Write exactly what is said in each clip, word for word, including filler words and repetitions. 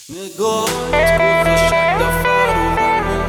نگاهت گذاشت دفعه رو همون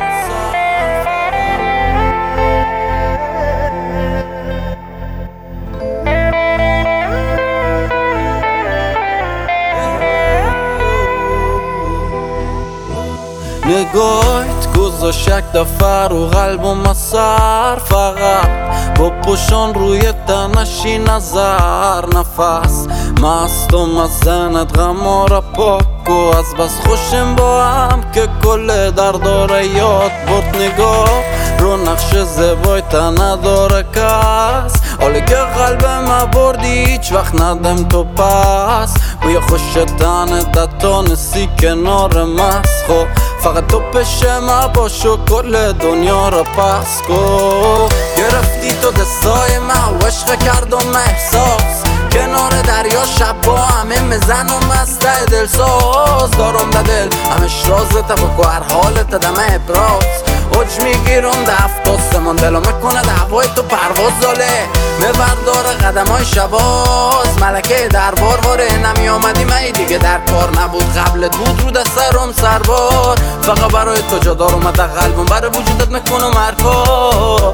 نگاهت گذاشت یک دفعه رو قلبم سر، فقط با پشان روی تنشی نظر نفس مستم از زنت غم را پاک و از بس خوشم با هم که کل درداره یاد برد. نگاه رو نقش زیبای تا نداره کس، حالی که قلبم بردی هیچ وقت ندم تو پس. بوی خوش تنت تا نسی کنار مسخو، فقط تو پیش ما باش و کل دنیا را پس کن. گرفتی تو دستای ما و عشق کردم احساس، کنار دریا شب با همه مزن و مسته دل ساز. دارم ده دل همش رازت بکو هر حالت دم ابراز، اوج میگیرم دفت آسمان دلو میکنه دعوای تو پرواز داله میبرداره قدم های شباز. ملکه دربار واره نمی آمدی مایی دیگه در کار نبود، قبلت بود رو دست سرم سربار. فقط برای تو جا دار اومده قلبم برای وجودت میکنم هر کار.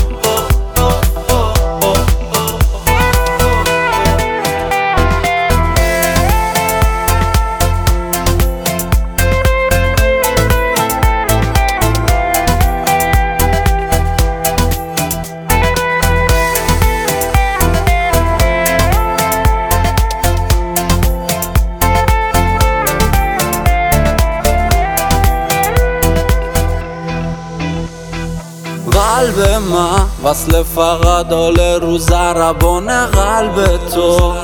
قلب من وصل فقط حال رو ضربان قلب تو،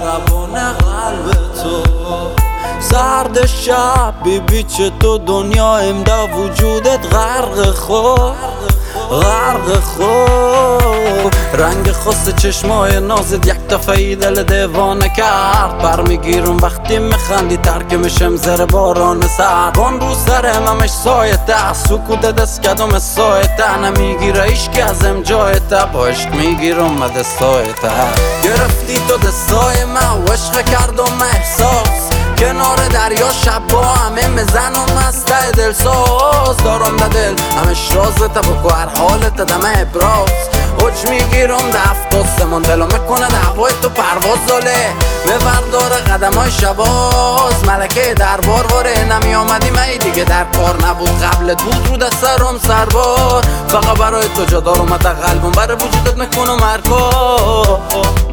سرد شب بی بی چه تو دنیا امدا وجودت غرق خود غرق خود. رنگ خاص چشمای نازت یک دفعه دل دیوانه کرد، برمیگیرم وقتی میخندی ترک میشم زر باران سرد. آن رو سرم همش سایته، سکوت دست کدوم سایته، نمیگیره ایشکی ازم جایته، با عشق میگیرم مدستایته. گرفتی تو دستای من و عشق کردم احساس، کنار دریا شب با همه مزن و مسته دل ساز. دارم ده دل همش رازت بکو هر حالت دم ابراز، اوج میگیرم دفت آسمان دلو میکنه دعوای تو پرواز داله میبرداره قدم های شباز. ملکه دربار واره نمی آمدی مایی دیگه در کار نبود، قبلت بود رو دست سرم سربار. فقط برای تو جا دار اومده قلبم برای وجودت میکنم هر کار.